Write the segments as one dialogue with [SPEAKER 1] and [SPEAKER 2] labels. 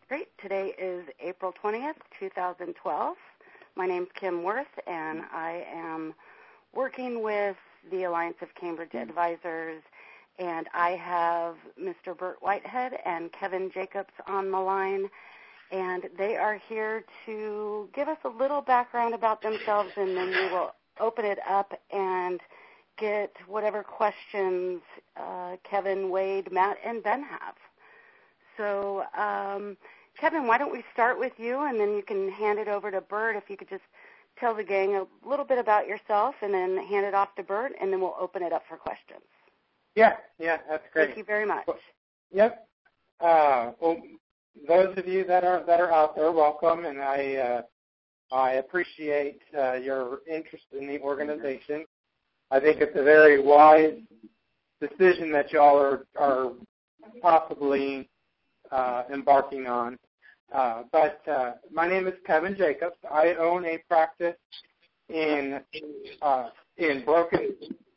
[SPEAKER 1] Great. Today is April 20th, 2012. My name's Kim Worth, and I am working with the Alliance of Cambridge Advisors, and I have Mr. Burt Whitehead and Kevin Jacobs on the line, and they are here to give us a little background about themselves, and then we will open it up and get whatever questions Kevin, Wade, Matt, and Ben have. So, Kevin, why don't we start with you, and then you can hand it over to Burt. If you could just tell the gang a little bit about yourself, and then hand it off to Burt, and then we'll open it up for questions.
[SPEAKER 2] Yeah, that's great.
[SPEAKER 1] Thank you very much.
[SPEAKER 2] Yep. Well, those of you that are out there, welcome, and I appreciate your interest in the organization. I think it's a very wise decision that y'all are possibly embarking on. But my name is Kevin Jacobs. I own a practice in Broken.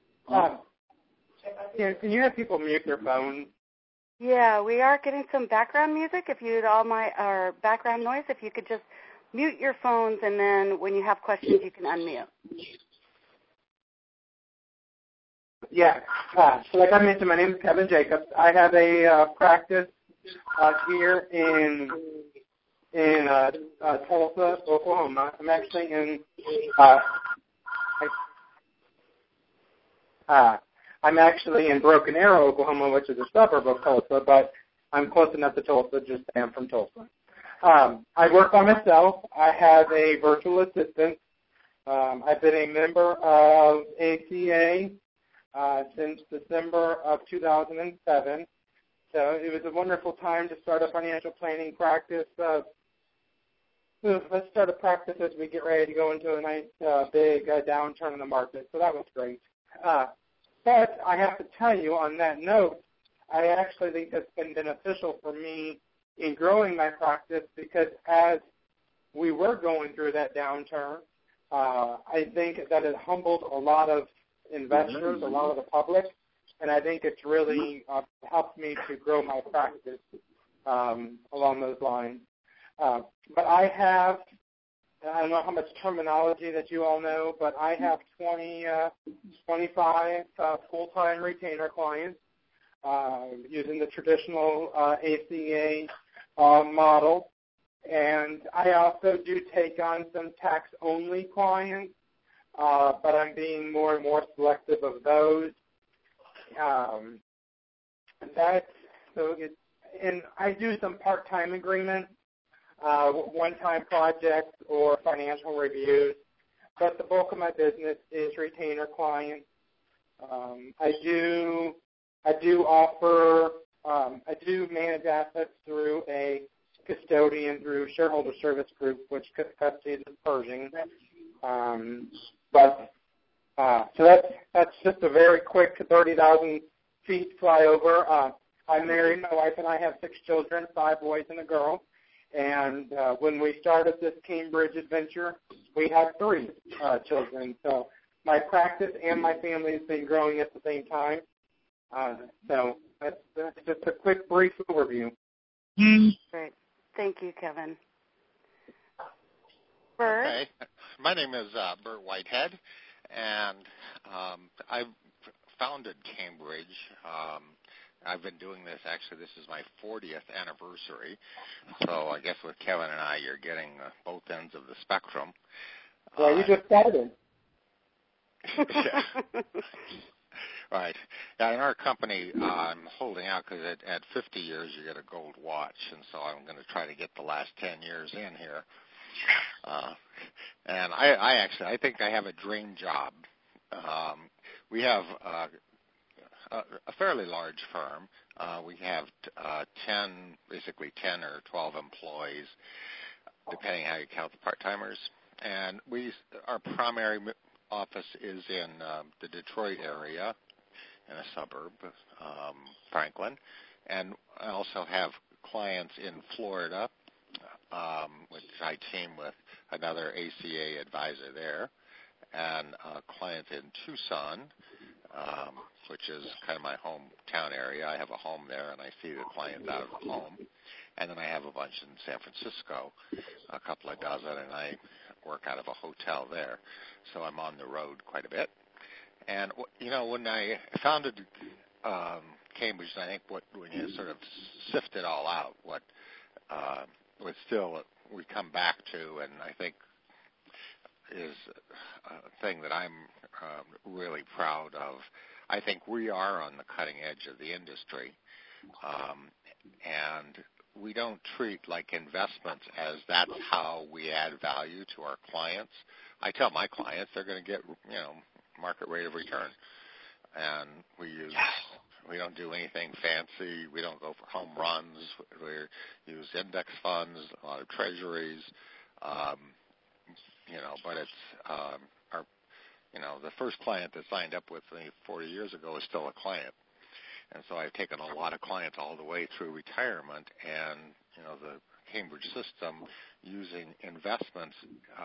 [SPEAKER 2] Can you have people mute their phones?
[SPEAKER 1] Yeah, we are getting some background music. Or background noise. If you could just mute your phones, and then when you have questions, you can unmute.
[SPEAKER 2] Yeah. So like I mentioned, my name is Kevin Jacobs. I have a practice here in Tulsa, Oklahoma. I'm actually in Broken Arrow, Oklahoma, which is a suburb of Tulsa, but I'm close enough to Tulsa, just I am from Tulsa. I work by myself. I have a virtual assistant. I've been a member of ACA since December of 2007. So it was a wonderful time to start a financial planning practice. Let's start a practice as we get ready to go into a nice big downturn in the market. So that was great. But I have to tell you on that note, I actually think that's been beneficial for me in growing my practice, because as we were going through that downturn, I think that it humbled a lot of investors, a lot of the public, and I think it's really helped me to grow my practice along those lines. But I don't know how much terminology that you all know, but I have 25 full-time retainer clients using the traditional ACA model. And I also do take on some tax-only clients, but I'm being more and more selective of those. And I do some part-time agreements, one-time projects, or financial reviews, but the bulk of my business is retainer clients. I do manage assets through a custodian through Shareholder Service Group, which custodies the Pershing. So that's just a very quick 30,000 feet flyover. I'm married. My wife and I have 6 children, 5 boys and a girl. And when we started this Cambridge adventure, we had 3 children. So my practice and my family has been growing at the same time. So that's just a quick, brief overview.
[SPEAKER 1] Great. Thank you, Kevin. Burt?
[SPEAKER 3] Okay. My name is Burt Whitehead, and I've founded Cambridge. I've been doing this, actually, this is my 40th anniversary. So I guess with Kevin and I, you're getting both ends of the spectrum.
[SPEAKER 2] Well, you just started.
[SPEAKER 3] Yeah. Right. Yeah, in our company, I'm holding out because at 50 years you get a gold watch, and so I'm going to try to get the last 10 years in here. And I think I have a dream job. We have a fairly large firm. We have 10 or 12 employees, depending how you count the part-timers. And our primary office is in the Detroit area, in a suburb, Franklin. And I also have clients in Florida, which I team with another ACA advisor there, and clients in Tucson, which is kind of my hometown area. I have a home there, and I see the clients out of the home. And then I have a bunch in San Francisco, a couple of dozen, and I work out of a hotel there. So I'm on the road quite a bit. And, when I founded Cambridge, I think when you sort of sift it all out, what still we come back to, and I think is a thing that I'm really proud of. I think we are on the cutting edge of the industry, and we don't treat like investments as that's how we add value to our clients. I tell my clients they're going to get, market rate of return, and we don't do anything fancy. We don't go for home runs. We use index funds, a lot of treasuries, but it's the first client that signed up with me 40 years ago is still a client. And so I've taken a lot of clients all the way through retirement, and, the Cambridge system using investments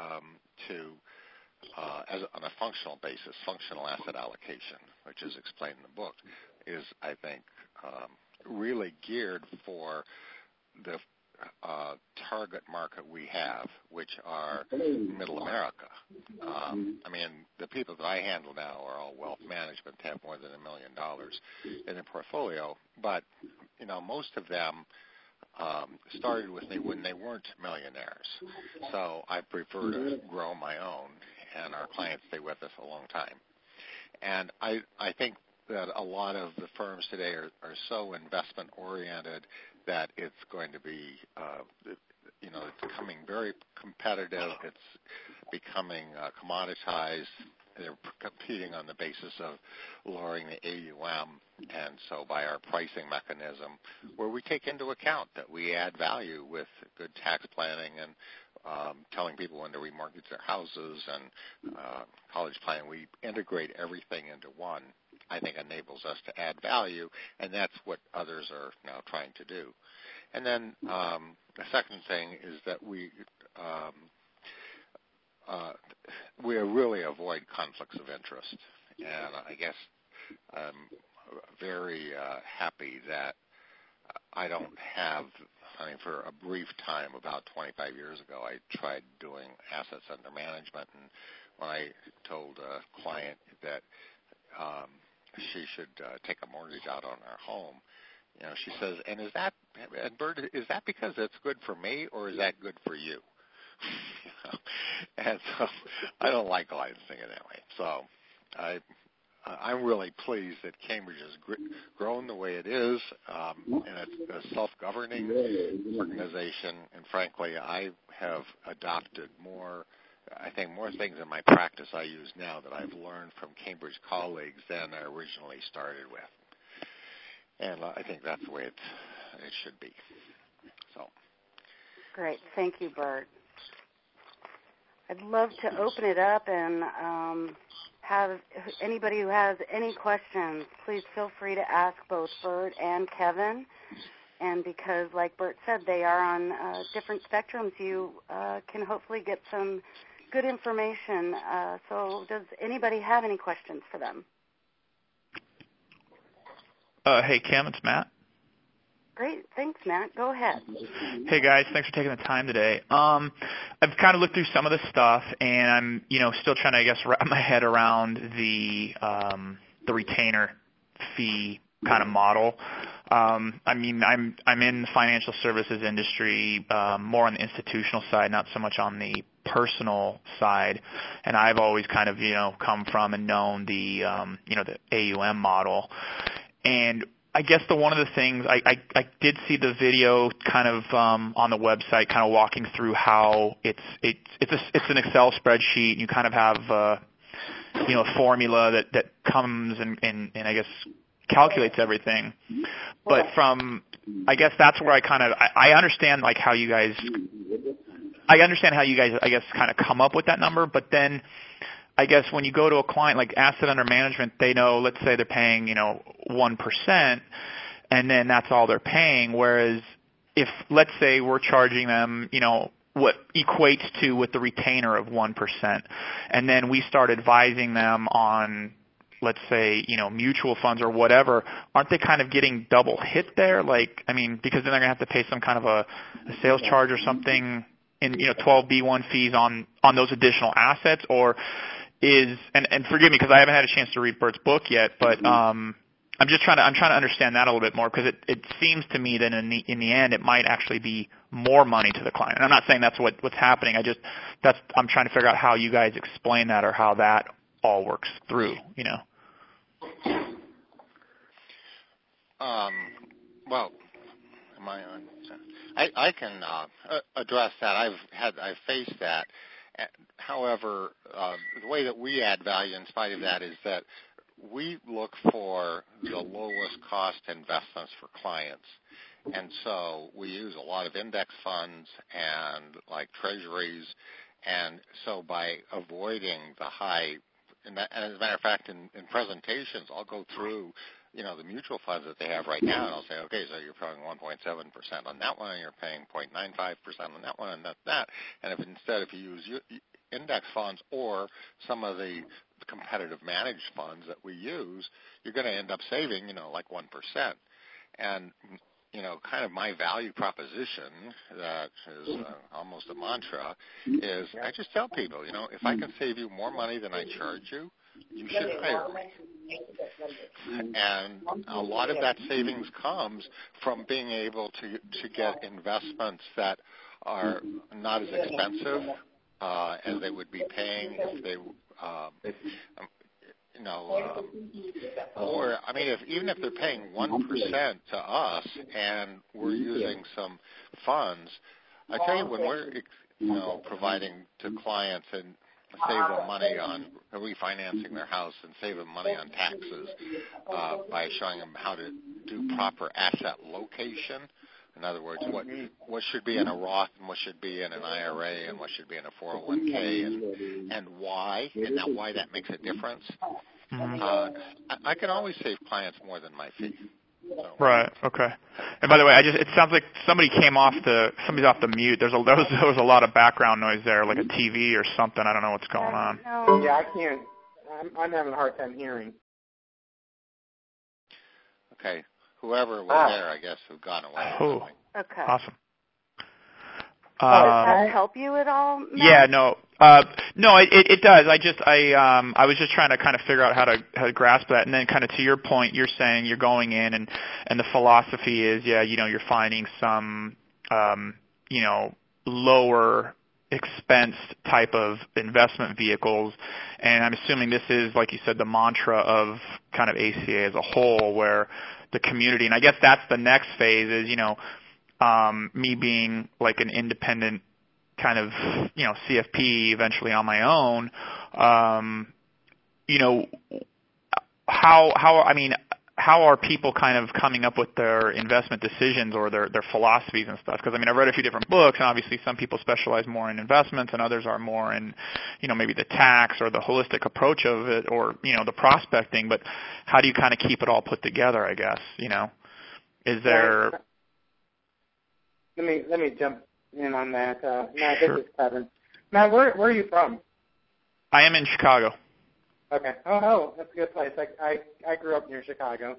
[SPEAKER 3] on a functional basis, functional asset allocation, which is explained in the book, is, I think, really geared for the target market we have, which are middle America. The people that I handle now are all wealth management, have more than $1 million in their portfolio, but most of them started with me when they weren't millionaires. So I prefer to grow my own, and our clients stay with us a long time. And I think that a lot of the firms today are so investment oriented that it's going to be, it's becoming very competitive. It's becoming commoditized. They're competing on the basis of lowering the AUM, and so by our pricing mechanism, where we take into account that we add value with good tax planning and telling people when to remortgage their houses and college planning, we integrate everything into one. I think enables us to add value, and that's what others are now trying to do. And then the second thing is that we really avoid conflicts of interest. And I guess I'm very happy that I don't have, for a brief time, about 25 years ago, I tried doing assets under management, and when I told a client that she should take a mortgage out on our home, she says, and Bert, is that because it's good for me, or is that good for you? And so I don't like clients thinking that way. So I'm really pleased that Cambridge has grown the way it is, and it's a self-governing organization. And frankly, I have adopted more things in my practice I use now that I've learned from Cambridge colleagues than I originally started with. And I think that's the way it should be. So.
[SPEAKER 1] Great. Thank you, Bert. I'd love to open it up and have anybody who has any questions, please feel free to ask both Bert and Kevin. And because, like Bert said, they are on different spectrums, you can hopefully get some good information. So does anybody have any questions for them?
[SPEAKER 4] Hey, Kim, it's Matt.
[SPEAKER 1] Great. Thanks, Matt. Go ahead.
[SPEAKER 4] Hey, guys. Thanks for taking the time today. I've kind of looked through some of the stuff, and I'm, still trying to, wrap my head around the retainer fee kind of model. I'm in the financial services industry, more on the institutional side, not so much on the personal side, and I've always kind of, come from and known the, the AUM model. And I guess one of the things I did see the video kind of on the website, kind of walking through how it's an Excel spreadsheet, and you kind of have a formula that comes and I guess calculates everything. But I guess that's where I understand how you guys I guess kind of come up with that number, but then I guess when you go to a client like asset under management, they know, let's say they're paying, 1%, and then that's all they're paying. Whereas if, let's say we're charging them, what equates to with the retainer of 1%, and then we start advising them on, let's say, mutual funds or whatever, aren't they kind of getting double hit there? Like, I mean, because then they're going to have to pay some kind of a sales charge or something in, 12B1 fees on those additional assets, or and forgive me because I haven't had a chance to read Bert's book yet, but I'm trying to understand that a little bit more, because it seems to me that in the end it might actually be more money to the client. And I'm not saying that's what's happening. I'm trying to figure out how you guys explain that, or how that all works through.
[SPEAKER 3] Well, am I on? I can address that. I've faced that. However, the way that we add value in spite of that is that we look for the lowest cost investments for clients. And so we use a lot of index funds and like treasuries. And so by avoiding the high, and as a matter of fact, in presentations, I'll go through, the mutual funds that they have right now, and I'll say, okay, so you're paying 1.7% on that one, and you're paying 0.95% on that one, and that's that. And if you use index funds or some of the competitive managed funds that we use, you're going to end up saving, like 1%. And, kind of my value proposition that is almost a mantra is I just tell people, if I can save you more money than I charge you, you should hire me. And a lot of that savings comes from being able to get investments that are not as expensive as they would be paying if they, or I mean, even if they're paying 1% to us and we're using some funds, I tell you, when we're providing to clients and save them money on refinancing their house and save them money on taxes by showing them how to do proper asset location. In other words, what should be in a Roth and what should be in an IRA and what should be in a 401k and why, and now why that makes a difference. I can always save clients more than my fee. So.
[SPEAKER 4] Right. Okay. And by the way, it sounds like somebody's off the mute. There was a lot of background noise there, like a TV or something. I don't know what's going on.
[SPEAKER 2] Yeah, I can't. I'm having a hard time hearing.
[SPEAKER 3] Okay. Whoever was there, I guess, who got away.
[SPEAKER 4] Oh.
[SPEAKER 1] Okay.
[SPEAKER 4] Awesome.
[SPEAKER 1] Does that help you at all, Matt?
[SPEAKER 4] Yeah, no, it does. I was just trying to kind of figure out how to grasp that, and then kind of to your point, you're saying you're going in and the philosophy is, you're finding some, lower expense type of investment vehicles, and I'm assuming this is, like you said, the mantra of kind of ACA as a whole, where the community, and I guess that's the next phase is, me being like an independent kind of, CFP eventually on my own, how are people kind of coming up with their investment decisions or their philosophies and stuff? Because, I've read a few different books, and obviously some people specialize more in investments and others are more in, maybe the tax or the holistic approach of it or, the prospecting. But how do you kind of keep it all put together, I guess, Is there...
[SPEAKER 2] Let me jump in on that. Matt,
[SPEAKER 4] Sure.
[SPEAKER 2] This is Kevin. Matt, where are you from?
[SPEAKER 4] I am in Chicago.
[SPEAKER 2] Okay. Oh, that's a good place. I grew up near Chicago.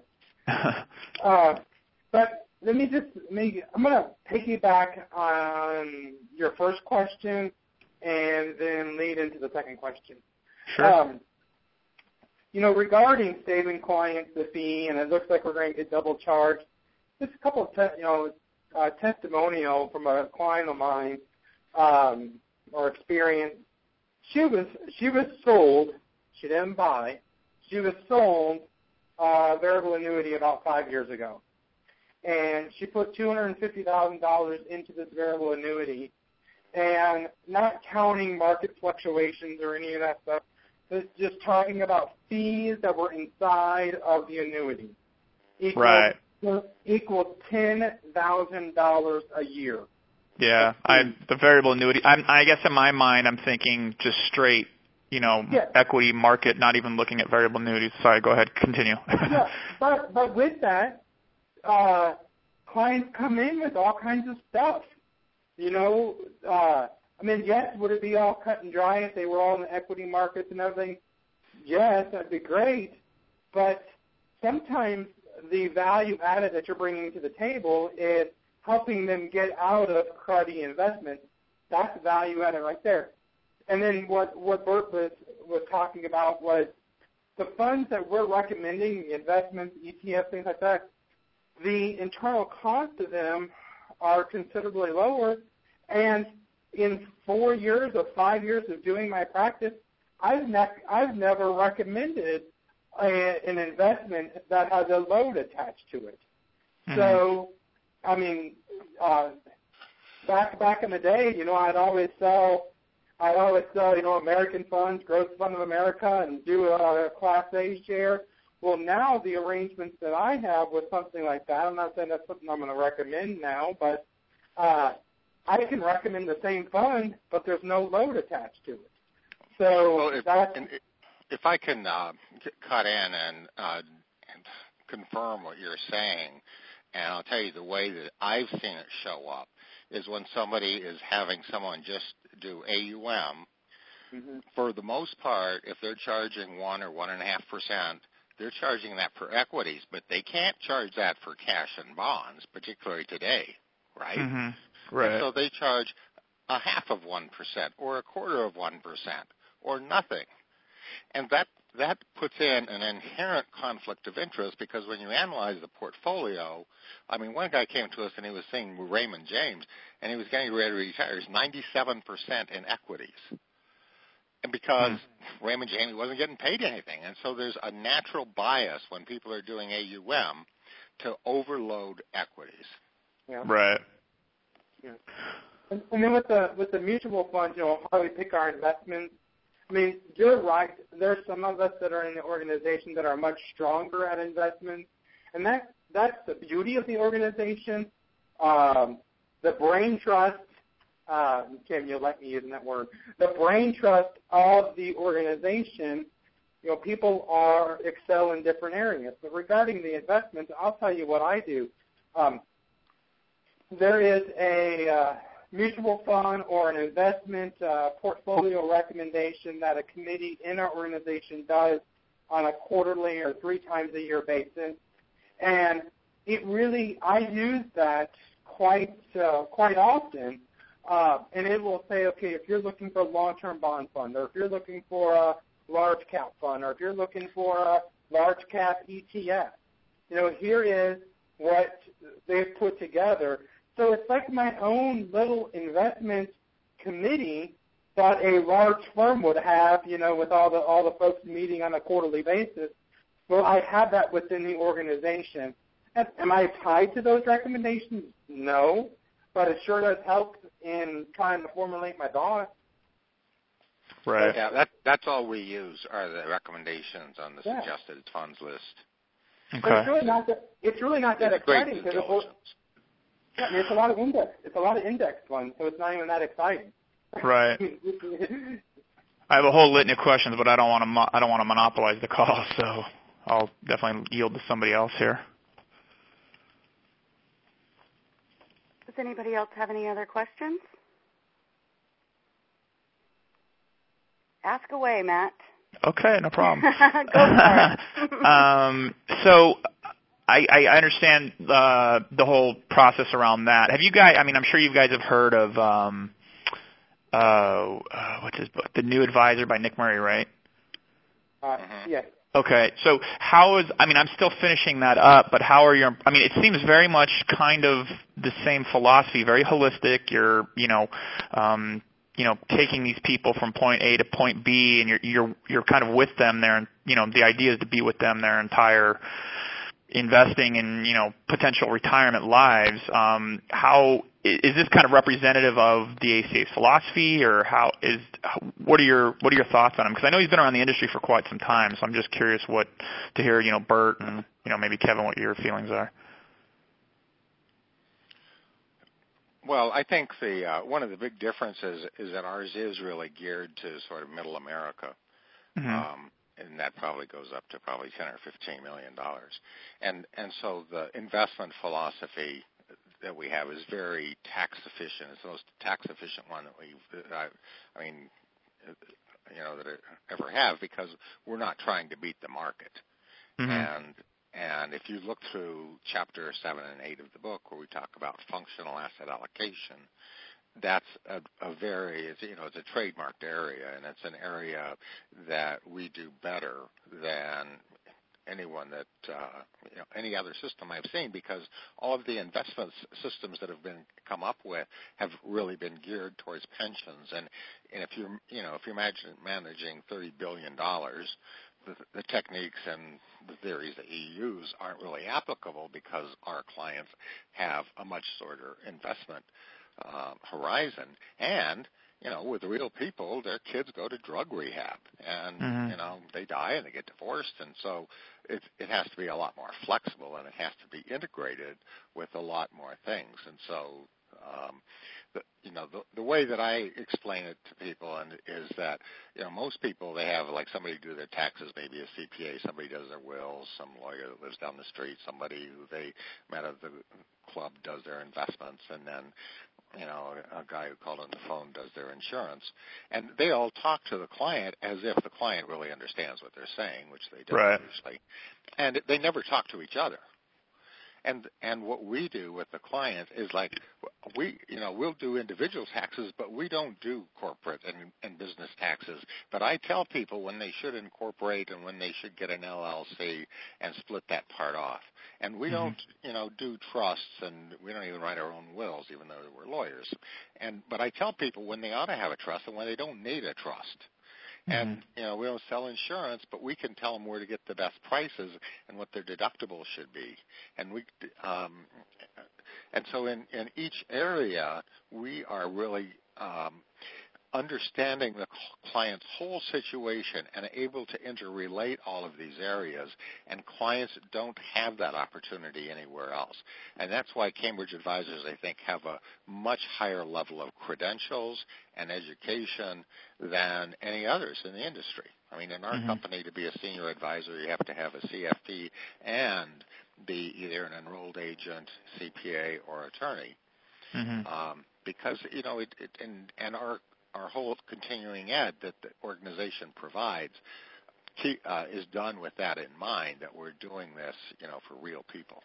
[SPEAKER 2] But I'm going to piggyback on your first question and then lead into the second question.
[SPEAKER 4] Sure.
[SPEAKER 2] Regarding saving clients the fee, and it looks like we're going to get double charged, just a couple of testimonial from a client of mine or experience. She was sold. She didn't buy. She was sold a variable annuity about 5 years ago, and she put $250,000 into this variable annuity, and not counting market fluctuations or any of that stuff, but just talking about fees that were inside of the annuity.
[SPEAKER 4] Right.
[SPEAKER 2] Equals $10,000 a year.
[SPEAKER 4] Yeah, the variable annuity. I guess in my mind, I'm thinking just straight, equity market, not even looking at variable annuities. Sorry, go ahead, continue.
[SPEAKER 2] Yeah, but with that, clients come in with all kinds of stuff. Yes, would it be all cut and dry if they were all in the equity markets and everything? Yes, that'd be great. but sometimes the value added that you're bringing to the table is helping them get out of cruddy investments. That's value added right there. And then what Bert was talking about was the funds that we're recommending, the investments, ETFs, things like that, the internal cost of them are considerably lower. And in 4 years or 5 years of doing my practice, I've never recommended an investment that has a load attached to it. Mm-hmm. So, I mean, back in the day, I'd always sell, American funds, Growth Fund of America, and do a Class A share. Well, now the arrangements that I have with something like that, I'm not saying that's something I'm going to recommend now, but I can recommend the same fund, but there's no load attached to it. So
[SPEAKER 3] if I can cut in and confirm what you're saying, and I'll tell you the way that I've seen it show up is when somebody is having someone just do AUM. Mm-hmm. For the most part, if they're charging 1 or 1.5%, they're charging that for equities, but they can't charge that for cash and bonds, particularly today, right?
[SPEAKER 4] Mm-hmm. Right.
[SPEAKER 3] And so they charge 0.5% or 1/4%, or nothing. And that puts in an inherent conflict of interest because when you analyze the portfolio, I mean, one guy came to us and he was saying Raymond James, and he was getting ready to retire. He's 97% in equities. And because Raymond James wasn't getting paid anything. And so there's a natural bias when people are doing AUM to overload equities.
[SPEAKER 2] Yeah.
[SPEAKER 4] Right.
[SPEAKER 2] Yeah. And then with the mutual funds, how we pick our investments, I mean, you're right. There's some of us that are in the organization that are much stronger at investments, and that's the beauty of the organization. The brain trust, Kim, you'll let me use that word. The brain trust of the organization, people excel in different areas. But regarding the investments, I'll tell you what I do. There is a mutual fund or an investment portfolio recommendation that a committee in our organization does on a quarterly or 3 times a year basis. And I use that quite often. And it will say, okay, if you're looking for a long-term bond fund, or if you're looking for a large cap fund, or if you're looking for a large cap ETF, here is what they've put together. So it's like my own little investment committee that a large firm would have, with all the folks meeting on a quarterly basis. Well, I have that within the organization. Am I tied to those recommendations? No, but it sure does help in trying to formulate my thoughts.
[SPEAKER 4] Right.
[SPEAKER 3] Yeah, that's all we use are the recommendations on the suggested funds list.
[SPEAKER 4] Okay.
[SPEAKER 2] But it's really not that exciting because it's a lot of index. It's a lot of index funds, so it's not even that exciting.
[SPEAKER 4] Right. I have a whole litany of questions, but I don't want to monopolize the call, so I'll definitely yield to somebody else here.
[SPEAKER 1] Does anybody else have any other questions? Ask away, Matt.
[SPEAKER 4] Okay, no problem.
[SPEAKER 1] Go for it.
[SPEAKER 4] So I understand the whole process around that. Have you guys? I mean, I'm sure you guys have heard of what's his book, The New Advisor by Nick Murray, right?
[SPEAKER 2] Yes.
[SPEAKER 4] Okay, so I'm still finishing that up, but it seems very much kind of the same philosophy, very holistic. You're taking these people from point A to point B, and you're kind of with them there, and the idea is to be with them their entire investing and potential retirement lives. How is this kind of representative of the ACA's philosophy, or what are your thoughts on him? Because I know he's been around the industry for quite some time, so I'm just curious to hear Bert and maybe Kevin what your feelings are.
[SPEAKER 3] Well, I think one of the big differences is that ours is really geared to sort of middle America. Mm-hmm. And that probably goes up to probably $10 or $15 million. And so the investment philosophy that we have is very tax efficient. It's the most tax efficient one that that I ever have, because we're not trying to beat the market. And if you look through chapter 7 and 8 of the book, where we talk about functional asset allocation, that's a very, it's a trademarked area, and it's an area that we do better than anyone that, any other system I've seen, because all of the investment systems that have been come up with have really been geared towards pensions. And if you're managing $30 billion, the techniques and the theories that you use aren't really applicable, because our clients have a much shorter investment horizon. And with real people, their kids go to drug rehab, and they die and they get divorced, and so it has to be a lot more flexible, and it has to be integrated with a lot more things. And so the way that I explain it to people is that most people, they have like somebody do their taxes, maybe a CPA, somebody does their wills, some lawyer that lives down the street, somebody who they met at the club does their investments, and then a guy who called on the phone does their insurance. And they all talk to the client as if the client really understands what they're saying, which they don't usually. And they never talk to each other. And what we do with the client is like we'll do individual taxes, but we don't do corporate and business taxes. But I tell people when they should incorporate and when they should get an LLC and split that part off. And we don't do trusts, and we don't even write our own wills, even though we're lawyers. But I tell people when they ought to have a trust and when they don't need a trust. And, we don't sell insurance, but we can tell them where to get the best prices and what their deductible should be. And and so in each area, we are really understanding the client's whole situation and able to interrelate all of these areas, and clients don't have that opportunity anywhere else. And that's why Cambridge Advisors, I think, have a much higher level of credentials and education than any others in the industry. I mean, in our company, to be a senior advisor, you have to have a CFP and be either an enrolled agent, CPA, or attorney. Because, and our whole continuing ed that the organization provides is done with that in mind, that we're doing this, for real people.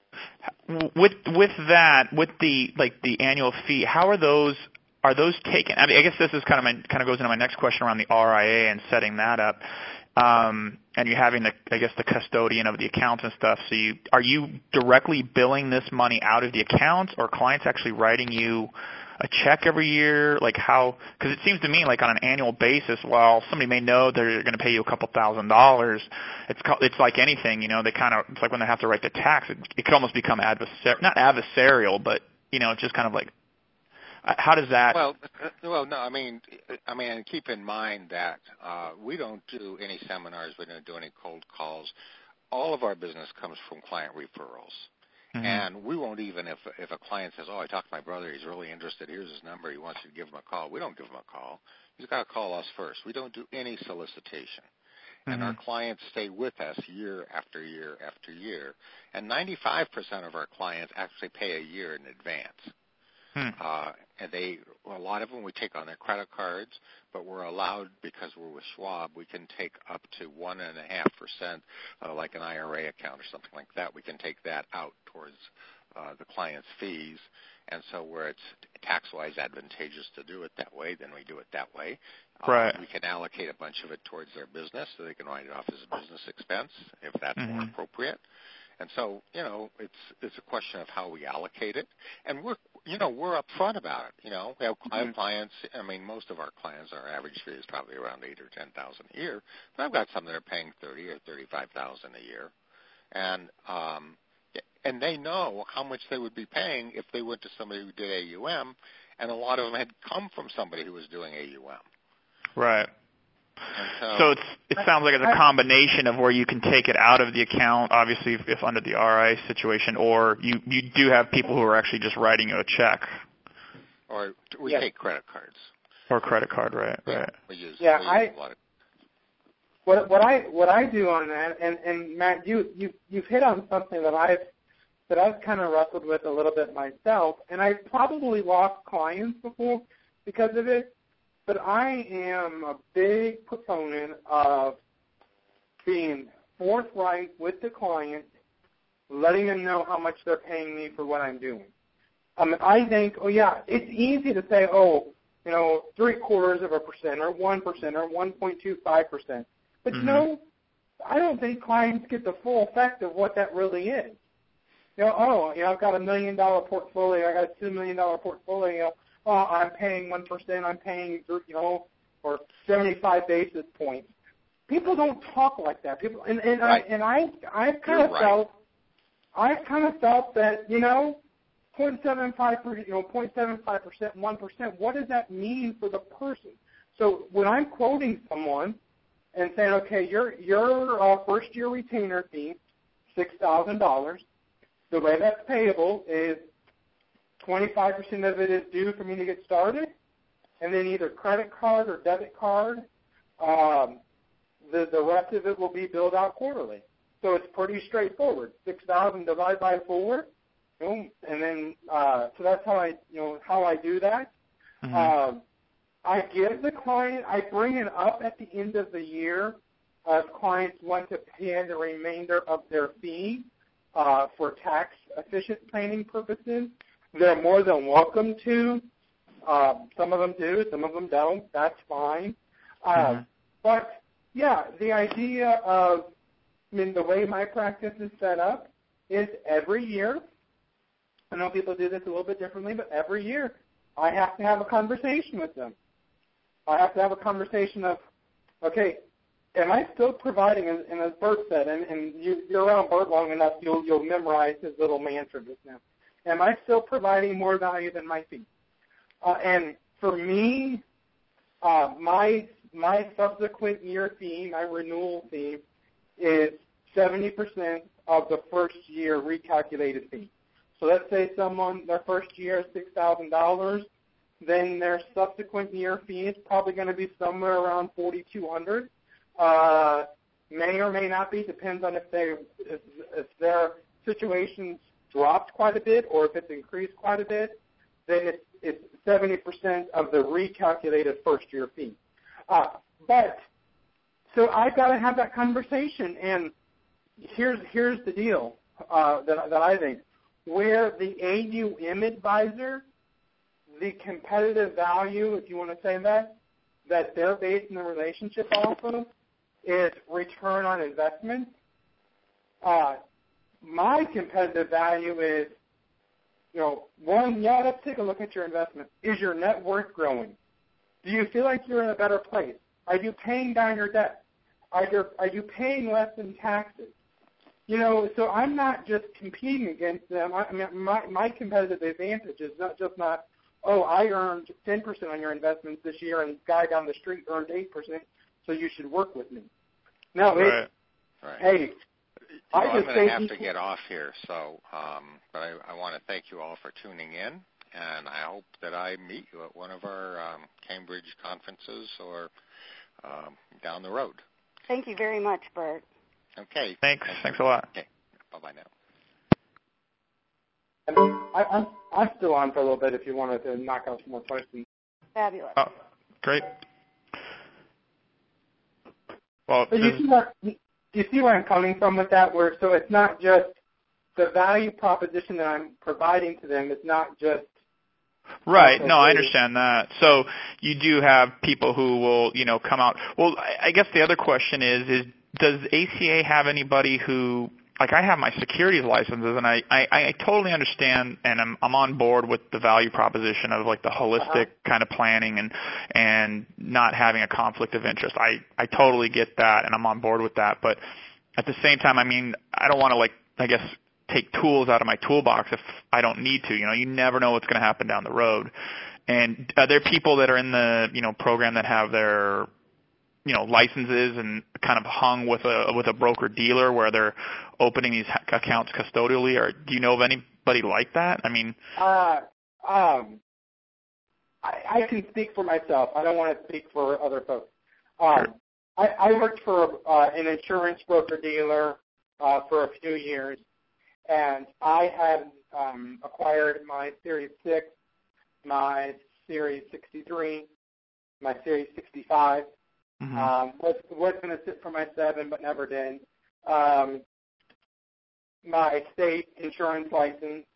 [SPEAKER 4] With that, with the annual fee, how are those taken? I mean, I guess this is kind of goes into my next question around the RIA and setting that up. And you're having the custodian of the accounts and stuff. So are you directly billing this money out of the accounts, or clients actually writing you a check every year? Like how? Because it seems to me like on an annual basis, while somebody may know they're going to pay you a couple $1,000s, it's like anything, it's like when they have to write the tax, it could almost become not adversarial, but it's just kind of like, how does that?
[SPEAKER 3] Well, no. I mean, keep in mind that we don't do any seminars. We don't do any cold calls. All of our business comes from client referrals. And we won't even, if a client says, I talked to my brother, he's really interested, here's his number, he wants you to give him a call. We don't give him a call. He's got to call us first. We don't do any solicitation. And our clients stay with us year after year after year. And 95% of our clients actually pay a year in advance. And a lot of them we take on their credit cards, but we're allowed, because we're with Schwab, we can take up to 1.5%, like an IRA account or something like that. We can take that out towards the client's fees. And so where it's tax-wise advantageous to do it that way, then we do it that way.
[SPEAKER 4] Right.
[SPEAKER 3] We can allocate a bunch of it towards their business, so they can write it off as a business expense if that's more appropriate. And so, it's a question of how we allocate it. And we're upfront about it. I have clients, most of our clients, our average fee is probably around $8,000 or $10,000 a year. But I've got some that are paying $30,000 or $35,000 a year. And they know how much they would be paying if they went to somebody who did AUM, and a lot of them had come from somebody who was doing AUM.
[SPEAKER 4] Right. So it sounds like it's a combination of where you can take it out of the account, obviously, if under the RIA situation, or you do have people who are actually just writing you a check.
[SPEAKER 3] Or we take credit cards.
[SPEAKER 4] Or credit card, right?
[SPEAKER 3] We use a lot of.
[SPEAKER 2] What I do on that, and Matt, you've hit on something that I've kind of wrestled with a little bit myself, and I've probably lost clients before because of it. But I am a big proponent of being forthright with the client, letting them know how much they're paying me for what I'm doing. I think, it's easy to say, 0.75% or 1% or 1.25%. But, I don't think clients get the full effect of what that really is. I've got $1 million portfolio, I got a $2 million portfolio, I'm paying 1%, I'm paying, or 75 basis points. People don't talk like that. People,
[SPEAKER 3] right.
[SPEAKER 2] I've kind of felt that, 0.75%, 1%, what does that mean for the person? So when I'm quoting someone and saying, okay, your first year retainer fee, $6,000, the way that's payable is 25% of it is due for me to get started, and then either credit card or debit card. The rest of it will be billed out quarterly. So it's pretty straightforward. 6,000 divided by 4, and then so that's how I do that.
[SPEAKER 4] Mm-hmm.
[SPEAKER 2] I give the client, I bring it up at the end of the year if clients want to pay the remainder of their fee for tax-efficient planning purposes. They're more than welcome to. Some of them do, some of them don't. That's fine. But, the idea of, the way my practice is set up is every year, I know people do this a little bit differently, but every year I have to have a conversation with them. I have to have a conversation of, okay, am I still providing, and as Bert said, and you're around Bert long enough, you'll memorize his little mantra just now. Am I still providing more value than my fee? And for me, my subsequent year fee, my renewal fee, is 70% of the first year recalculated fee. So let's say their first year is $6,000, then their subsequent year fee is probably going to be somewhere around $4,200. May or may not be, depends on if their situation's dropped quite a bit or if it's increased quite a bit. Then it's 70% of the recalculated first year fee. But so I've got to have that conversation, and here's the deal that I think. Where the AUM advisor, the competitive value, if you want to say that they're basing the relationship off of is return on investment. My competitive value is, let's take a look at your investment. Is your net worth growing? Do you feel like you're in a better place? Are you paying down your debt? Are you paying less in taxes? So I'm not just competing against them. My competitive advantage is not, I earned 10% on your investments this year and the guy down the street earned 8%, so you should work with me. No,
[SPEAKER 3] right.
[SPEAKER 2] Hey,
[SPEAKER 3] I'm going to have to get off here, so but I want to thank you all for tuning in, and I hope that I meet you at one of our Cambridge conferences or down the road.
[SPEAKER 1] Thank you very much, Bert.
[SPEAKER 3] Okay.
[SPEAKER 4] Thanks a lot.
[SPEAKER 3] Okay. Bye-bye
[SPEAKER 2] now. I'm still on for a little bit if you wanted to knock out some more questions.
[SPEAKER 1] Fabulous.
[SPEAKER 4] Oh, great. Well,
[SPEAKER 2] so you see where I'm coming from with that? So it's not just the value proposition that I'm providing to them. It's not just
[SPEAKER 4] right. No, I understand that. So you do have people who will, come out. Well, I guess the other question is does ACA have anybody who, like I have my securities licenses, and I totally understand, and I'm on board with the value proposition of like the holistic kind of planning and not having a conflict of interest. I totally get that, and I'm on board with that. But at the same time, I don't want to take tools out of my toolbox if I don't need to. You never know what's going to happen down the road. And are there people that are in the program that have their licenses and kind of hung with a broker dealer where they're opening these accounts custodially, or do you know of anybody like that?
[SPEAKER 2] I can speak for myself. I don't want to speak for other folks.
[SPEAKER 4] Sure.
[SPEAKER 2] I worked for an insurance broker dealer for a few years, and I had acquired my Series 6, my Series 63, my Series 65.
[SPEAKER 4] Mm-hmm.
[SPEAKER 2] Was going to sit for my 7, but never did. my state insurance license.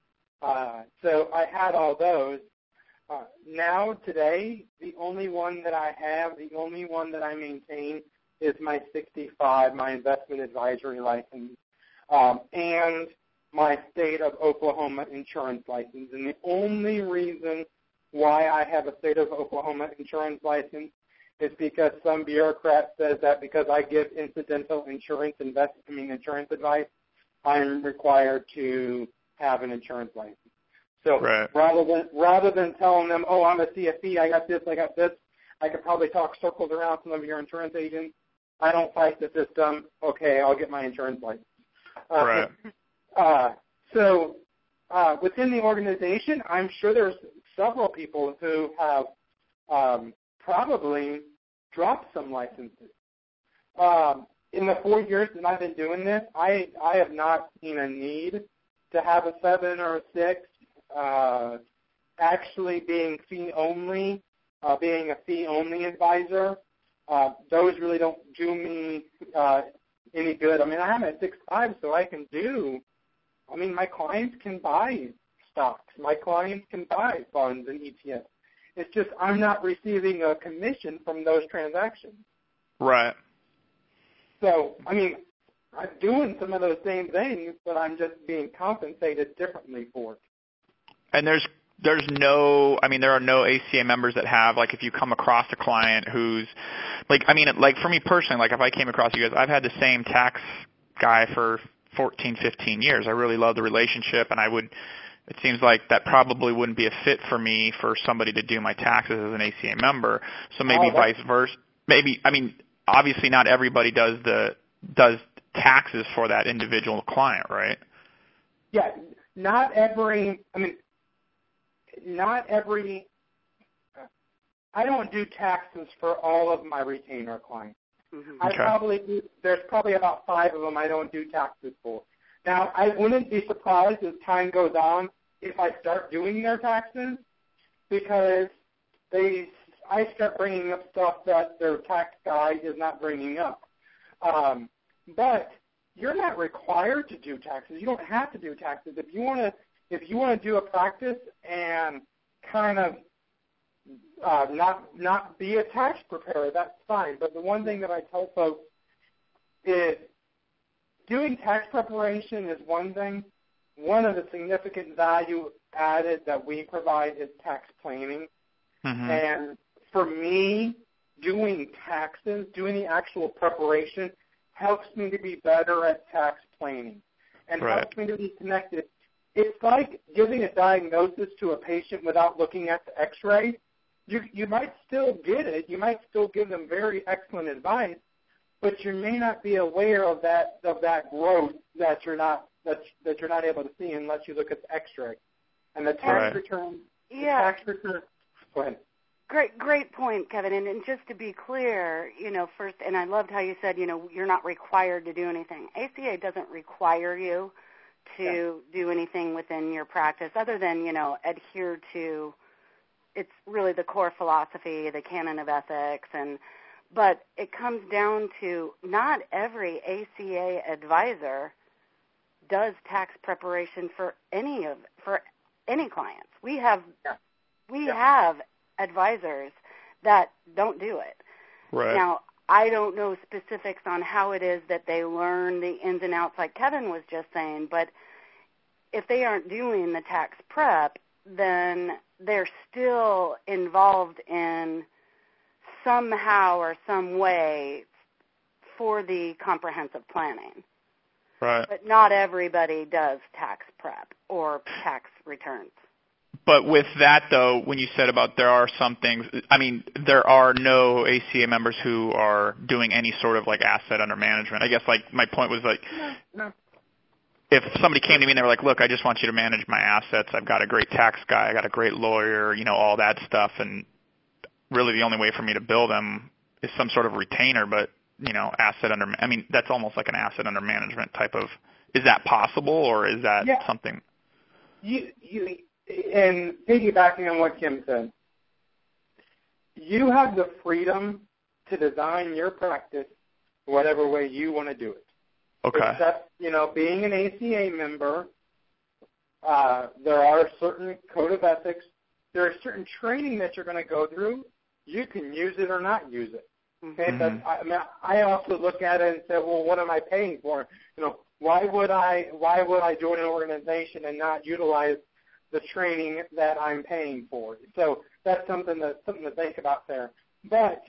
[SPEAKER 2] So I had all those. Now, today, the only one that I have, the only one that I maintain is my 65, my investment advisory license, and my state of Oklahoma insurance license. And the only reason why I have a state of Oklahoma insurance license is because some bureaucrat says that because I give incidental insurance advice, I'm required to have an insurance license. So
[SPEAKER 4] right.
[SPEAKER 2] rather than telling them, oh, I'm a CFP, I got this, I could probably talk circles around some of your insurance agents. I don't fight the system. Okay, I'll get my insurance license.
[SPEAKER 4] Right.
[SPEAKER 2] So within the organization, I'm sure there's several people who have probably dropped some licenses. In the 4 years that I've been doing this, I have not seen a need to have a 7 or a 6. Actually being fee-only, being a fee-only advisor, those really don't do me any good. I mean, I have a 6.5, so my clients can buy stocks. My clients can buy funds and ETFs. It's just I'm not receiving a commission from those transactions.
[SPEAKER 4] Right.
[SPEAKER 2] So, I'm doing some of those same things, but I'm just being compensated differently for it.
[SPEAKER 4] And there are no ACA members that have, like, if you come across a client who's, like for me personally, like if I came across you guys, I've had the same tax guy for 14, 15 years. I really love the relationship, and it seems like that probably wouldn't be a fit for me for somebody to do my taxes as an ACA member. So maybe vice versa. Obviously not everybody does taxes for that individual client, right?
[SPEAKER 2] Yeah, I don't do taxes for all of my retainer clients.
[SPEAKER 4] Okay.
[SPEAKER 2] There's probably about 5 of them I don't do taxes for. Now, I wouldn't be surprised as time goes on if I start doing their taxes, because I start bringing up stuff that their tax guy is not bringing up. But you're not required to do taxes. You don't have to do taxes. If you want to do a practice and kind of not be a tax preparer, that's fine. But the one thing that I tell folks is doing tax preparation is one thing. One of the significant value added that we provide is tax planning.
[SPEAKER 4] Mm-hmm.
[SPEAKER 2] And for me, doing taxes, doing the actual preparation, helps me to be better at tax planning and helps me to be connected. It's like giving a diagnosis to a patient without looking at the x-ray. You might still get it. You might still give them very excellent advice, but you may not be aware of that growth that you're not able to see unless you look at the x-ray. And the tax return.
[SPEAKER 1] Yeah.
[SPEAKER 2] Go ahead.
[SPEAKER 1] Great point, Kevin. And just to be clear, first, and I loved how you said, you're not required to do anything. ACA doesn't require you to do anything within your practice other than, adhere to, it's really the core philosophy, the canon of ethics, but it comes down to not every ACA advisor does tax preparation for any clients. We have advisors that don't do it.
[SPEAKER 4] Right.
[SPEAKER 1] Now, I don't know specifics on how it is that they learn the ins and outs like Kevin was just saying, but if they aren't doing the tax prep, then they're still involved in somehow or some way for the comprehensive planning.
[SPEAKER 4] Right.
[SPEAKER 1] But not everybody does tax prep or tax returns.
[SPEAKER 4] But with that, though, when you said about there are some things, there are no ACA members who are doing any sort of like asset under management. I guess like my point was like,
[SPEAKER 2] no.
[SPEAKER 4] If somebody came to me and they were like, look, I just want you to manage my assets. I've got a great tax guy. I got a great lawyer, all that stuff. And really the only way for me to bill them is some sort of retainer, but, that's almost like an asset under management type of, is that possible or is that something?
[SPEAKER 2] And piggybacking on what Kim said, you have the freedom to design your practice whatever way you want to do it.
[SPEAKER 4] Okay.
[SPEAKER 2] Except, being an ACA member, there are certain code of ethics. There is certain training that you're going to go through. You can use it or not use it. Okay, but I also look at it and say, well, what am I paying for? Why would I join an organization and not utilize the training that I'm paying for? So that's something to think about there. But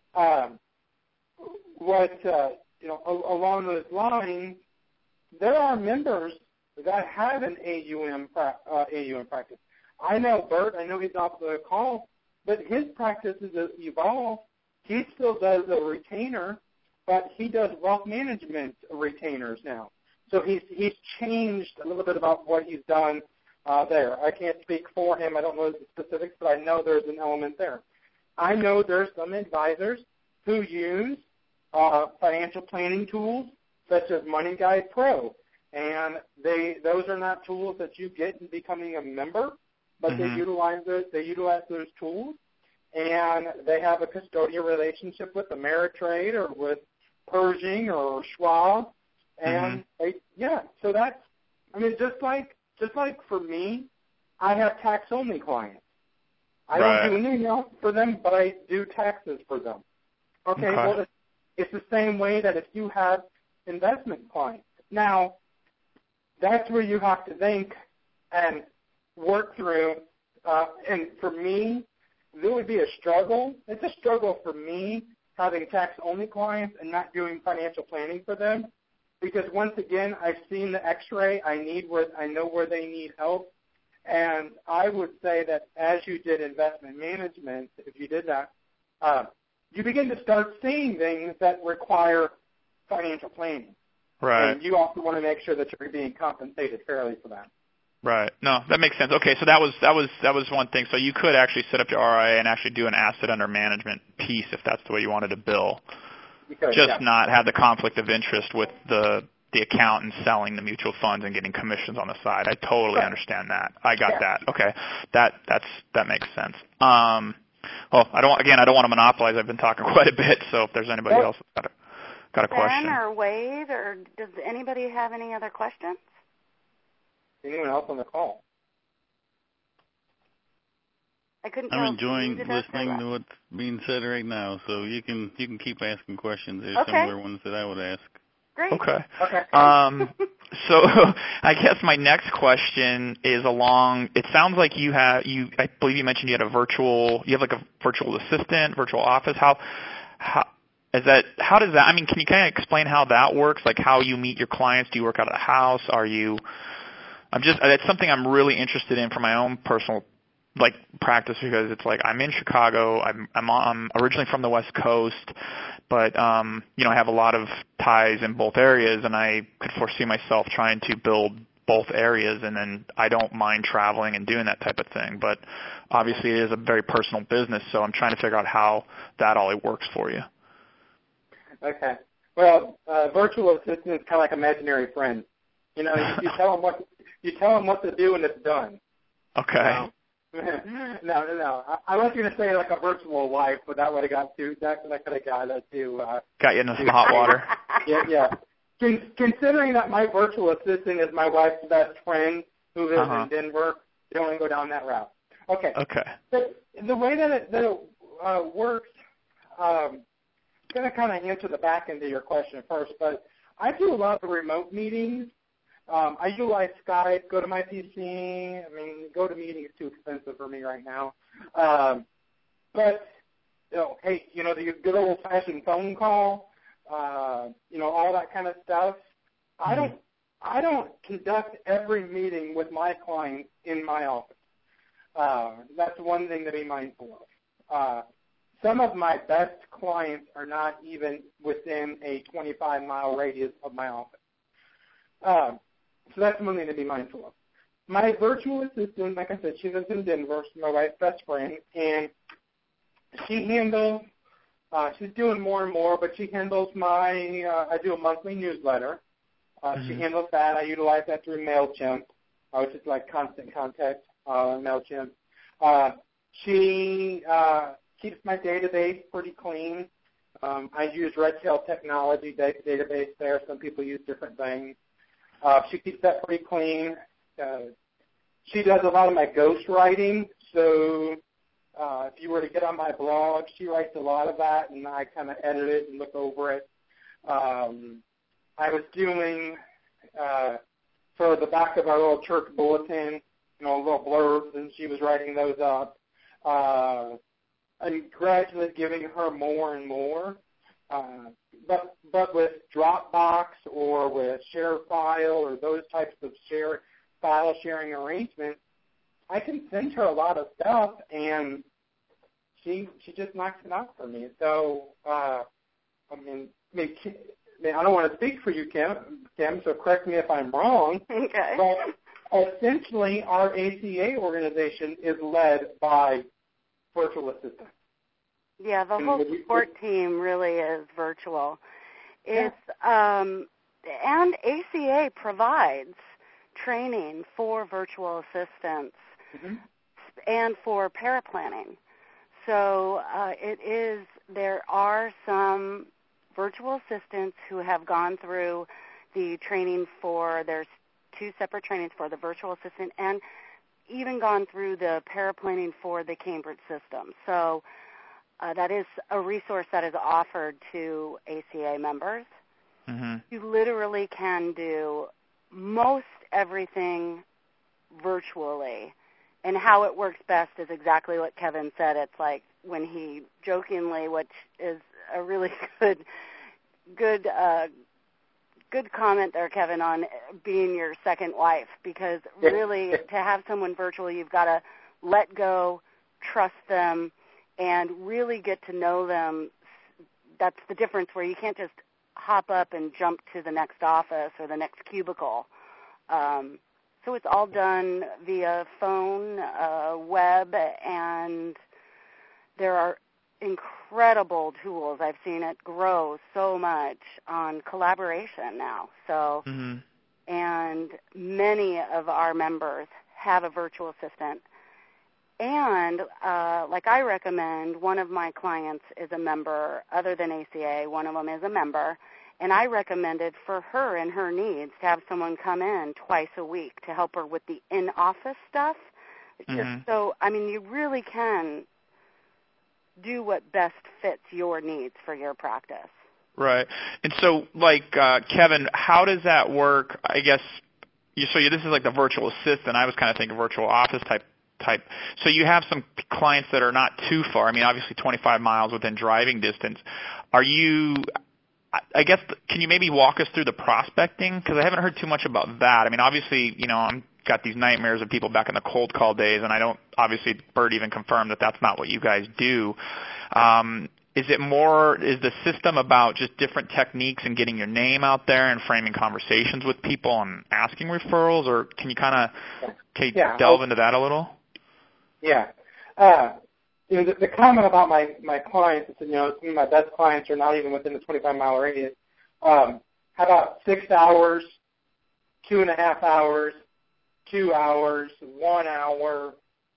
[SPEAKER 2] along those lines, there are members that have an AUM practice. I know Bert. I know he's off the call, but his practice has evolved. He still does a retainer, but he does wealth management retainers now. So he's changed a little bit about what he's done there. I can't speak for him. I don't know the specifics, but I know there's an element there. I know there's some advisors who use financial planning tools such as Money Guide Pro, and those are not tools that you get in becoming a member, but they utilize those tools. And they have a custodial relationship with Ameritrade or with Pershing or Schwab, and so that's. Just like for me, I have tax-only clients. I don't do anything else for them, but I do taxes for them. Okay. Well, it's the same way that if you have investment clients. Now, that's where you have to think and work through. And for me, there would be a struggle. It's a struggle for me having tax-only clients and not doing financial planning for them, because once again, I've seen the X-ray. I know where they need help, and I would say that as you did investment management, if you did that, you begin to start seeing things that require financial planning.
[SPEAKER 4] Right.
[SPEAKER 2] And you also want to make sure that you're being compensated fairly for that.
[SPEAKER 4] Right. No, that makes sense. Okay, so that was one thing. So you could actually set up your RIA and actually do an asset under management piece if that's the way you wanted to bill. Not have the conflict of interest with the account and selling the mutual funds and getting commissions on the side. I totally understand that. I got that. Okay, that makes sense. Well, I don't want to monopolize. I've been talking quite a bit. So if there's anybody else that's got a question,
[SPEAKER 1] Ben or Wade, or does anybody have any other questions?
[SPEAKER 2] Anyone else on the call?
[SPEAKER 5] I'm enjoying listening to what's being said right now, so you can keep asking questions. There's similar ones that I would ask.
[SPEAKER 1] Great.
[SPEAKER 4] Okay. So I guess my next question is along. It sounds like I believe you mentioned you have like a virtual assistant, virtual office. How does that? Can you kind of explain how that works? Like how you meet your clients? Do you work out of the house? It's something I'm really interested in for my own personal practice, because it's like I'm in Chicago. I'm originally from the West Coast, but I have a lot of ties in both areas, and I could foresee myself trying to build both areas, and then I don't mind traveling and doing that type of thing. But obviously, it is a very personal business, so I'm trying to figure out how that all works for you.
[SPEAKER 2] Okay. Well, virtual assistant is kind of like imaginary friend. You tell them what to do, and it's done.
[SPEAKER 4] Okay.
[SPEAKER 2] No. I was going to say like a virtual wife, but that would have got too. That could have got us to.
[SPEAKER 4] Got you into some hot water.
[SPEAKER 2] Yeah. Considering that my virtual assistant is my wife's best friend who lives in Denver, you don't want to go down that route. Okay. The way that it works, I'm going to kind of answer the back end of your question first, but I do a lot of remote meetings. I utilize Skype, go to my PC. Go to meetings is too expensive for me right now. But, hey, the good old-fashioned phone call, all that kind of stuff. I don't conduct every meeting with my clients in my office. That's one thing to be mindful of. Some of my best clients are not even within a 25-mile radius of my office. So that's one thing to be mindful of. My virtual assistant, like I said, she lives in Denver. She's my wife's best friend, and she handles, she's doing more and more, but she handles I do a monthly newsletter. She handles that. I utilize that through MailChimp, which is like Constant Contact, MailChimp. She keeps my database pretty clean. I use Red Tail Technology database there. Some people use different things. She keeps that pretty clean. She does a lot of my ghost writing, so if you were to get on my blog, she writes a lot of that, and I kind of edit it and look over it. I was doing, for the back of our little church bulletin, little blurbs, and she was writing those up. I'm gradually giving her more and more. But with Dropbox or with ShareFile or those types of file sharing arrangements, I can send her a lot of stuff, and she just knocks it out for me. So, I don't want to speak for you, Kim, so correct me if I'm wrong.
[SPEAKER 1] Okay.
[SPEAKER 2] But essentially, our ACA organization is led by virtual assistants.
[SPEAKER 1] Yeah, the whole support team really is virtual. It's and ACA provides training for virtual assistants and for paraplanning. So there are some virtual assistants who have gone through the training there's 2 separate trainings for the virtual assistant and even gone through the paraplanning for the Cambridge system. So that is a resource that is offered to ACA members. Mm-hmm. You literally can do most everything virtually. And how it works best is exactly what Kevin said. It's like when he jokingly, which is a really good comment there, Kevin, on being your second wife, because really to have someone virtual, you've got to let go, trust them, and really get to know them. That's the difference, where you can't just hop up and jump to the next office or the next cubicle. So it's all done via phone, web, and there are incredible tools. I've seen it grow so much on collaboration now. So, and many of our members have a virtual assistant. And like I recommend, one of my clients is a member, other than ACA, one of them is a member, and I recommended for her and her needs to have someone come in twice a week to help her with the in-office stuff. Just so, you really can do what best fits your needs for your practice.
[SPEAKER 4] Right. And so, Kevin, how does that work? I guess, this is like the virtual assistant. I was kind of thinking virtual office type. So you have some clients that are not too far. obviously 25 miles within driving distance. Can you maybe walk us through the prospecting? Because I haven't heard too much about that. Obviously, I've got these nightmares of people back in the cold call days, and I don't, obviously, Bert even confirmed that that's not what you guys do. Is the system about just different techniques and getting your name out there and framing conversations with people and asking referrals, or can you kind of delve into that a little?
[SPEAKER 2] Yeah. The comment about my clients is that, some of my best clients are not even within the 25-mile radius. How about 6 hours, 2.5 hours, 2 hours, 1 hour,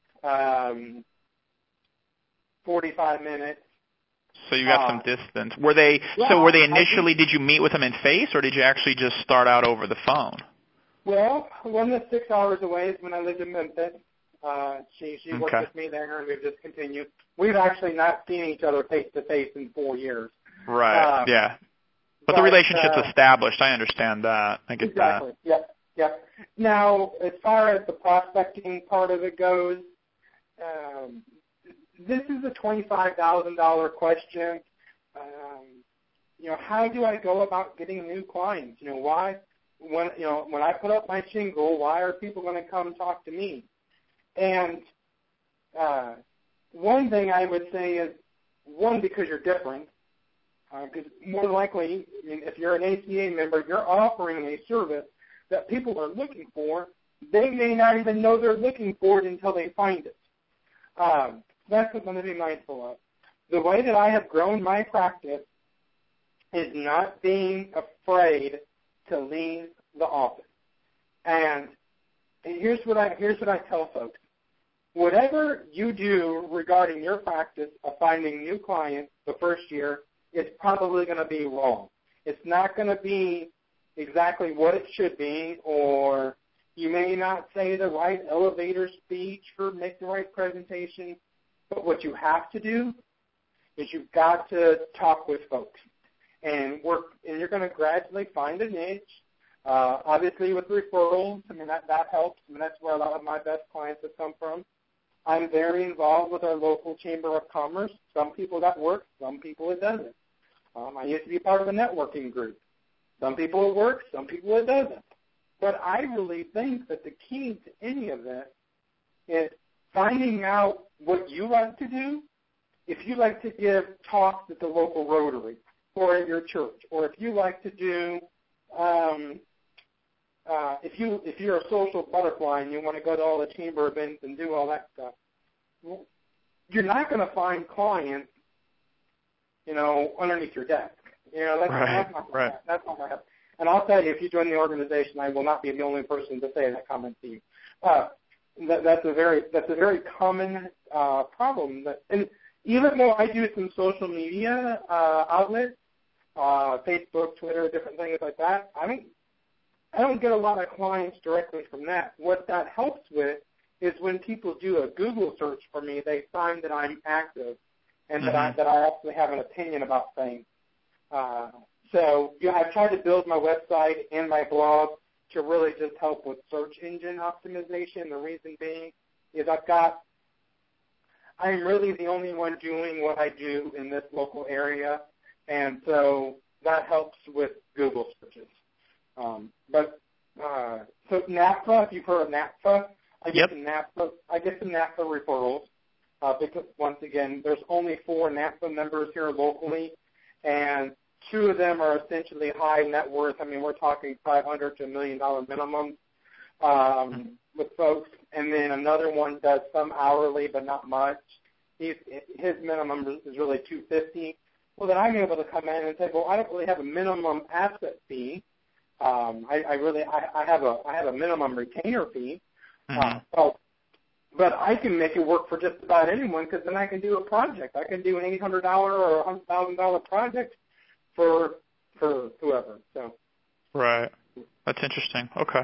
[SPEAKER 2] 45 minutes?
[SPEAKER 4] So you got some distance. Were they initially, did you meet with them in face, or did you actually just start out over the phone?
[SPEAKER 2] Well, one that's 6 hours away is when I lived in Memphis. She worked with me there, and we've just continued. We've actually not seen each other face-to-face in 4 years.
[SPEAKER 4] Right, yeah. But the relationship's established. I understand that. I get
[SPEAKER 2] exactly. That. Yep. Now, as far as the prospecting part of it goes, this is a $25,000 question. How do I go about getting new clients? Why, when I put up my shingle, why are people going to come talk to me? And one thing I would say is, one, because you're different. Because more than likely, if you're an ACA member, you're offering a service that people are looking for. They may not even know they're looking for it until they find it. That's something to be mindful of. The way that I have grown my practice is not being afraid to leave the office. And here's what I tell folks. Whatever you do regarding your practice of finding new clients the first year, it's probably going to be wrong. It's not going to be exactly what it should be, or you may not say the right elevator speech or make the right presentation. But what you have to do is you've got to talk with folks and work, and you're going to gradually find a niche. Obviously, with referrals, I mean, that helps. I mean, that's where a lot of my best clients have come from. I'm very involved with our local Chamber of Commerce. Some people that works, some people it doesn't. I used to be part of a networking group. Some people it works, some people it doesn't. But I really think that the key to any of this is finding out what you like to do. If you like to give talks at the local Rotary or at your church, or if you like to do, if you're a social butterfly and you want to go to all the chamber events and do all that stuff, well, you're not going to find clients, underneath your desk. That's not going to happen. And I'll tell you, if you join the organization, I will not be the only person to say that comment to you. That's a very common problem. And even though I do some social media outlets, Facebook, Twitter, different things like that, I don't get a lot of clients directly from that. What that helps with is when people do a Google search for me, they find that I'm active and that I actually have an opinion about things. So I've tried to build my website and my blog to really just help with search engine optimization. The reason being is I'm really the only one doing what I do in this local area, and so that helps with Google searches. So NAPFA, if you've heard of NAPFA, I get some NAPFA referrals because, once again, there's only 4 NAPFA members here locally, and 2 of them are essentially high net worth. I mean, we're talking $500 to $1 million minimum with folks, and then another one does some hourly but not much. His minimum is really $250. Well, then I'm able to come in and say, well, I don't really have a minimum asset fee. I have a minimum retainer fee. But I can make it work for just about anyone, because then I can do a project. I can do an $800 or $100,000 project for whoever. So.
[SPEAKER 4] Right. That's interesting. Okay.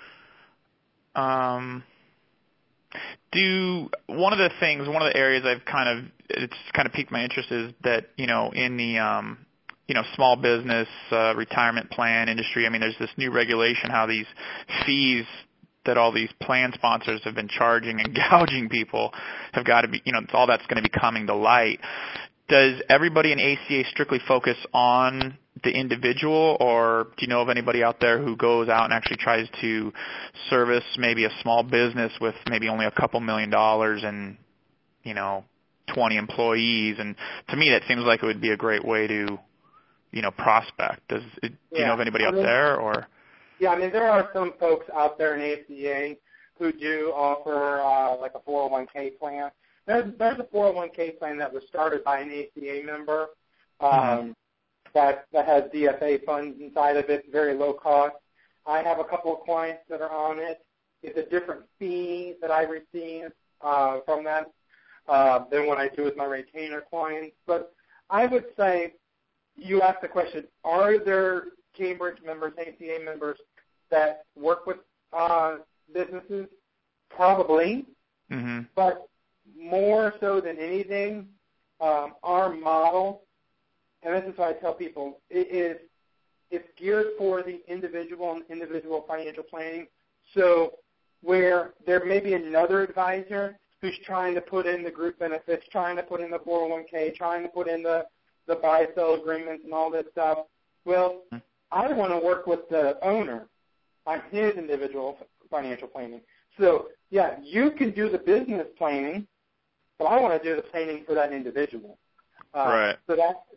[SPEAKER 4] One of the areas it's kind of piqued my interest is that, in the, small business, retirement plan industry, I mean, there's this new regulation how these fees that all these plan sponsors have been charging and gouging people have got to be, all that's going to be coming to light. Does everybody in ACA strictly focus on the individual, or do you know of anybody out there who goes out and actually tries to service maybe a small business with maybe only a couple $1 million and, 20 employees? And to me, that seems like it would be a great way to, prospect. Do you know of anybody out there, or?
[SPEAKER 2] Yeah, I mean, there are some folks out there in ACA who do offer like a 401k plan. There's a 401k plan that was started by an ACA member that has DFA funds inside of it, very low cost. I have a couple of clients that are on it. It's a different fee that I receive from that than what I do with my retainer clients. But I would say, you asked the question, are there Cambridge members, ACA members that work with businesses? Probably. But more so than anything, our model, and this is what I tell people, it's geared for the individual and individual financial planning. So where there may be another advisor who's trying to put in the group benefits, trying to put in the 401k, trying to put in the buy-sell agreements and all this stuff, well, I want to work with the owner on his individual financial planning. So, yeah, you can do the business planning, but I want to do the planning for that individual.
[SPEAKER 4] Right.
[SPEAKER 2] So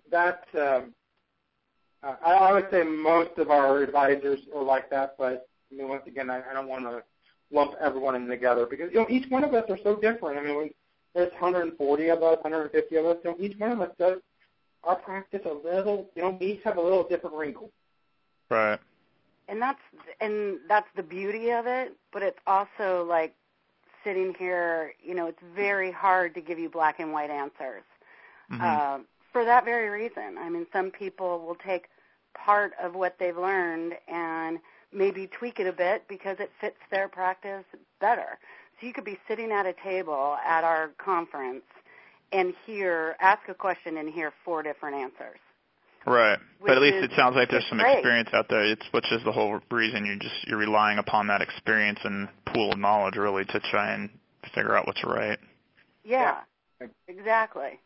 [SPEAKER 2] I would say most of our advisors are like that, but I mean, once again, I don't want to lump everyone in together because each one of us are so different. I mean, there's 140 of us, 150 of us. Each one of us does our practice a little. We each have a little different wrinkle.
[SPEAKER 4] Right.
[SPEAKER 1] And that's the beauty of it, but it's also like sitting here, it's very hard to give you black and white answers. for that very reason. I mean, some people will take part of what they've learned and maybe tweak it a bit because it fits their practice better. So you could be sitting at a table at our conference and ask a question and hear 4 different answers.
[SPEAKER 4] Right. But at least it sounds like there's some experience out there, which is the whole reason you're relying upon that experience and pool of knowledge really to try and figure out what's right.
[SPEAKER 1] Yeah, exactly.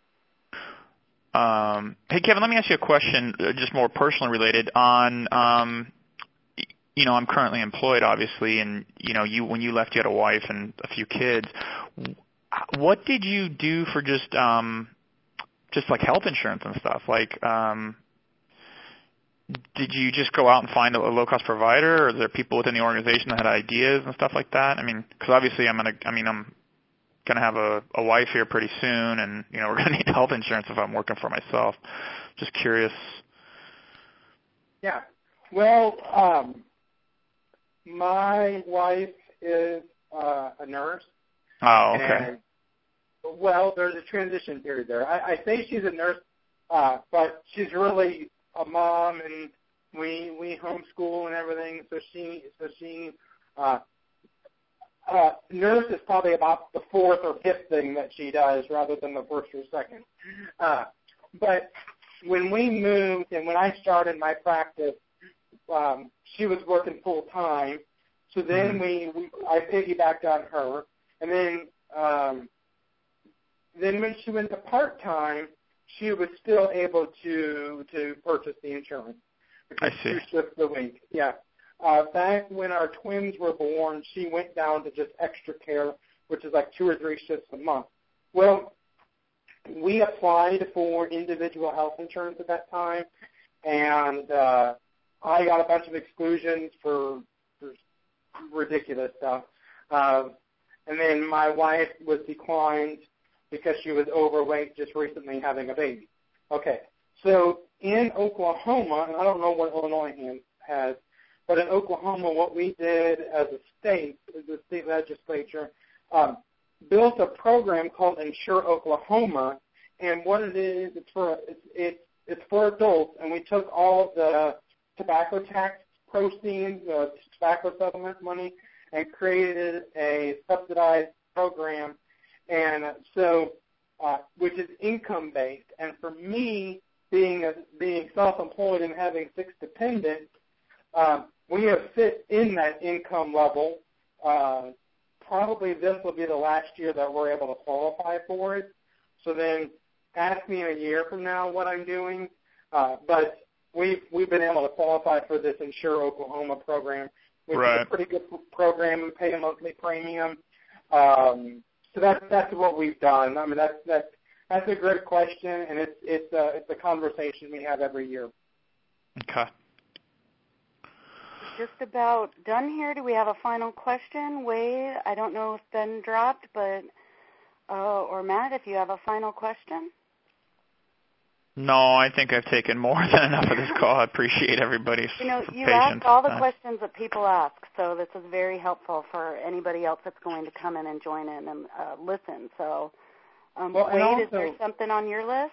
[SPEAKER 4] Hey, Kevin, let me ask you a question, just more personally related. I'm currently employed, obviously, and when you left, you had a wife and a few kids. What did you do for just like health insurance and stuff? Like, did you just go out and find a low-cost provider, or are there people within the organization that had ideas and stuff like that? I mean, because obviously I'm gonna have a wife here pretty soon, and we're gonna need health insurance if I'm working for myself. Just curious.
[SPEAKER 2] Yeah. Well, my wife is a nurse.
[SPEAKER 4] Oh, okay.
[SPEAKER 2] And, well, there's a transition period there. I say she's a nurse, but she's really a mom, and we homeschool and everything. So she nurse is probably about the 4th or 5th thing that she does rather than the 1st or 2nd. But when we moved and when I started my practice, she was working full time. So then I piggybacked on her, and then when she went to part time, she was still able to purchase the insurance.
[SPEAKER 4] I see.
[SPEAKER 2] 2 shifts a week. Yeah. Back when our twins were born, she went down to just extra care, which is like 2 or 3 shifts a month. Well, we applied for individual health insurance at that time, and I got a bunch of exclusions for ridiculous stuff. And then my wife was declined because she was overweight, just recently having a baby. Okay, so in Oklahoma, and I don't know what Illinois has, but in Oklahoma, what we did as a state, the state legislature, built a program called Insure Oklahoma, and what it is, it's for adults, and we took all of the tobacco tax proceeds, tobacco settlement money, and created a subsidized program, and so which is income based. And for me, being self-employed and having 6 dependents, we have fit in that income level. Probably this will be the last year that we're able to qualify for it. So then ask me in a year from now what I'm doing. But we've been able to qualify for this Insure Oklahoma program, which is a pretty good program and pay a monthly premium. So that's what we've done. I mean, that's a great question, and it's a conversation we have every year.
[SPEAKER 4] Okay.
[SPEAKER 1] Just about done here. Do we have a final question? Wade, I don't know if Ben dropped, but or Matt, if you have a final question.
[SPEAKER 4] No, I think I've taken more than enough of this call. I appreciate everybody's patience.
[SPEAKER 1] You asked all the questions that people ask, so this is very helpful for anybody else that's going to come in and join in and listen. So, Wade, is there something on your list?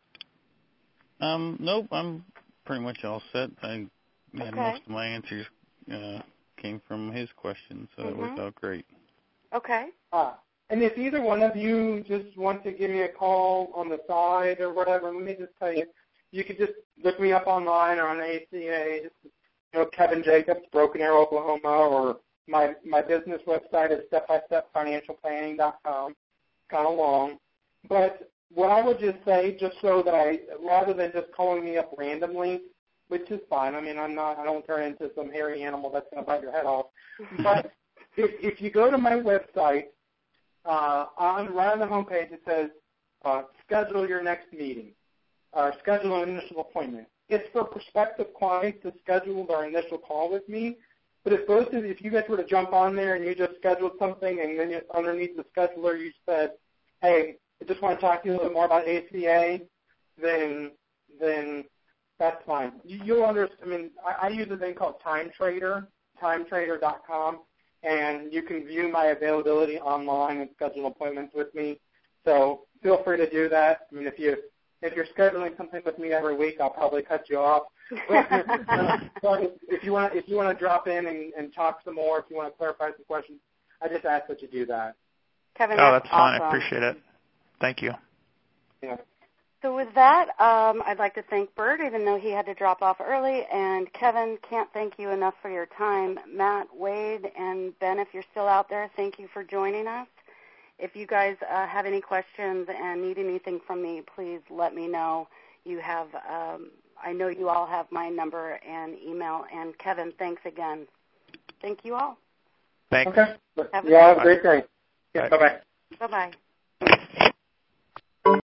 [SPEAKER 5] Nope, I'm pretty much all set. Most of my answers came from his questions, so it worked out great.
[SPEAKER 1] Okay.
[SPEAKER 2] And if either one of you just want to give me a call on the side or whatever, let me just tell you, you could just look me up online or on ACA, just, Kevin Jacobs, Broken Arrow, Oklahoma, or my business website is stepbystepfinancialplanning.com. Kind of long. But what I would just say, just so that rather than just calling me up randomly, which is fine. I mean, I don't turn into some hairy animal that's going to bite your head off. But if you go to my website, right on the homepage it says, schedule your next meeting, or schedule an initial appointment. It's for prospective clients to schedule their initial call with me. But if you guys were to jump on there and you just scheduled something, and then underneath the scheduler you said, hey, I just want to talk to you a little bit more about ACA, then that's fine. You'll understand. I mean, I use a thing called TimeTrader, timetrader.com, and you can view my availability online and schedule appointments with me. So feel free to do that. I mean, if if you're scheduling something with me every week, I'll probably cut you off. But if you want to drop in and talk some more, if you want to clarify some questions, I just ask that you do that.
[SPEAKER 1] Kevin,
[SPEAKER 4] that's fine.
[SPEAKER 1] awesome.
[SPEAKER 4] I appreciate it. Thank you.
[SPEAKER 2] Yeah.
[SPEAKER 1] So with that, I'd like to thank Bert, even though he had to drop off early, and Kevin, can't thank you enough for your time. Matt, Wade, and Ben, if you're still out there, thank you for joining us. If you guys have any questions and need anything from me, please let me know. You have, I know you all have my number and email. And Kevin, thanks again. Thank you all.
[SPEAKER 4] Thanks.
[SPEAKER 2] Okay. Have a great day. Yeah, bye-bye.
[SPEAKER 1] Bye-bye.